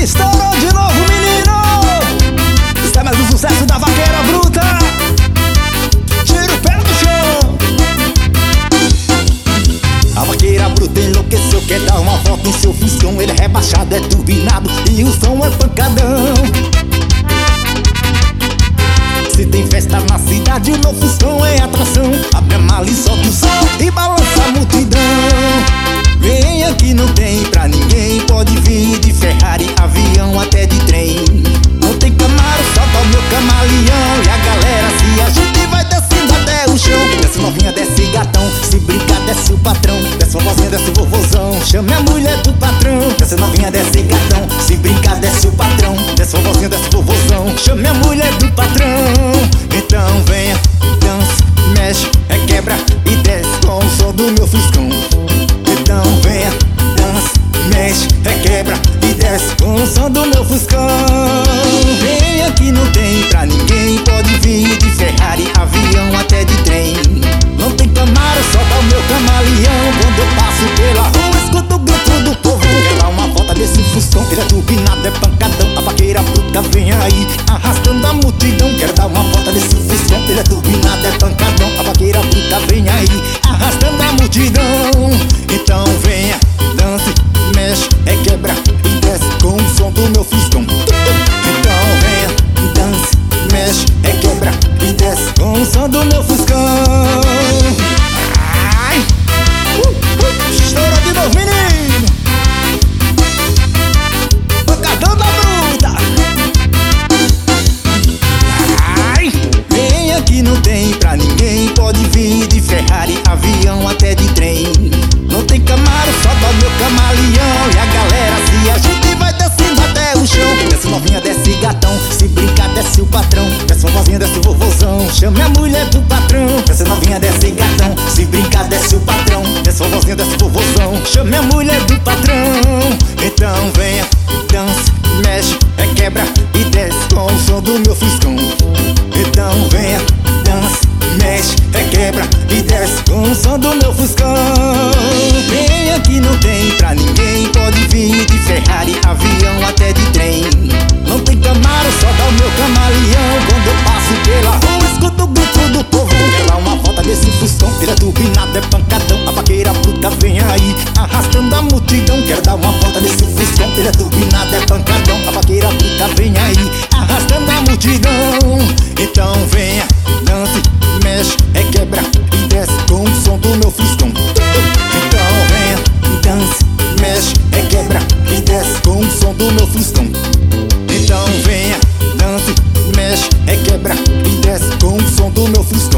Estourou de novo, menino. Isso é mais um sucesso da Vaqueira Bruta. Tira o pé do chão. A Vaqueira Bruta enlouqueceu, quer dar uma volta em seu Fuscão. Ele é rebaixado, é turbinado e o som é pancadão. Se tem festa na cidade, o novo Fuscão é atração. Abre a mala e solta o som e balança a multidão. Vem aqui, não tem pra ninguém. Pode vir de Ferrari, avião, até de trem. Não tem Camaro, solta o meu camaleão. E a galera se agita e vai descendo até o chão. Desce novinha, desce gatão. Se brincar, desce o patrão. Desce vovozinha, desce o vovozão. Chame a mulher do patrão. Desce novinha, desce gatão. Se brincar, desce o patrão. Desce vovozinha, desce o vovozão. Chame a mulher do patrão. Então venha, dança, mexe, quebra e desce com o som do meu Fuscão. Então venha, dança, mexe, quebra e desce com o som do meu Fuscão. Vem aqui, não tem pra ninguém. Pode vir de Ferrari, avião, até de trem. Não tem Camaro, solta o meu camaleão. Quando eu passo pela rua, escuto o grito do povo. Quer dar uma volta desse Fuscão? Ele é turbinado, é pancadão. A Vaqueira Bruta vem aí, arrastando a multidão. Quero dar uma volta desse Fuscão. Ele é turbinado, é pancadão. A Vaqueira Bruta vem aí, arrastando a multidão. Então venha, dance, mexe, quebra e desce com o som do meu Fuscão. Então venha, dance, mexe, quebra e desce com o som do meu Fuscão. Ai, estoura de novo, menino. Pancadão da Bruta. Ai, vem aqui, não tem pra ninguém. Pode vir de Ferrari, avião, até de trem. Não tem Camaro, solta o meu camaleão. E a galera se agita e vai descendo até o chão. Desce novinha, desce gatão. Se brincar, desce o patrão. Desce vovozinha, desce o vovozão. Chame a mulher do patrão. Desce novinha, desce gatão. Se brincar, desce o patrão. Desce vovozinha, desce o vovozão. Chame a mulher do patrão. Então venha, dança, mexe, quebra e desce com o som do meu Fuscão. Então venha, dança, mexe, quebra e desce com o som do meu Fuscão. Vem aqui, não tem pra ninguém. Pode vir de Ferrari, avião, até de trem. Não tem Camaro, solta o meu camaleão. Quando eu passo pela rua, escuto o grito do povo. Quer dar uma volta desse Fuscão? Ele é turbinado, é pancadão. A Vaqueira Bruta vem aí, arrastando a multidão. Quero dar uma volta desse Fuscão. Ele é turbinado, é pancadão. A Vaqueira Bruta vem aí, arrastando a multidão. Então venha, dance, mexe, quebra e desce com o som do meu Fuscão. Então venha, dance, mexe, quebra e desce com o som do meu Fuscão. Então venha, dance, mexe, quebra e desce com o som do meu Fuscão.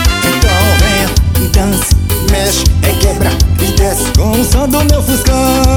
Então venha, dance, mexe, quebra e desce com o som do meu Fuscão.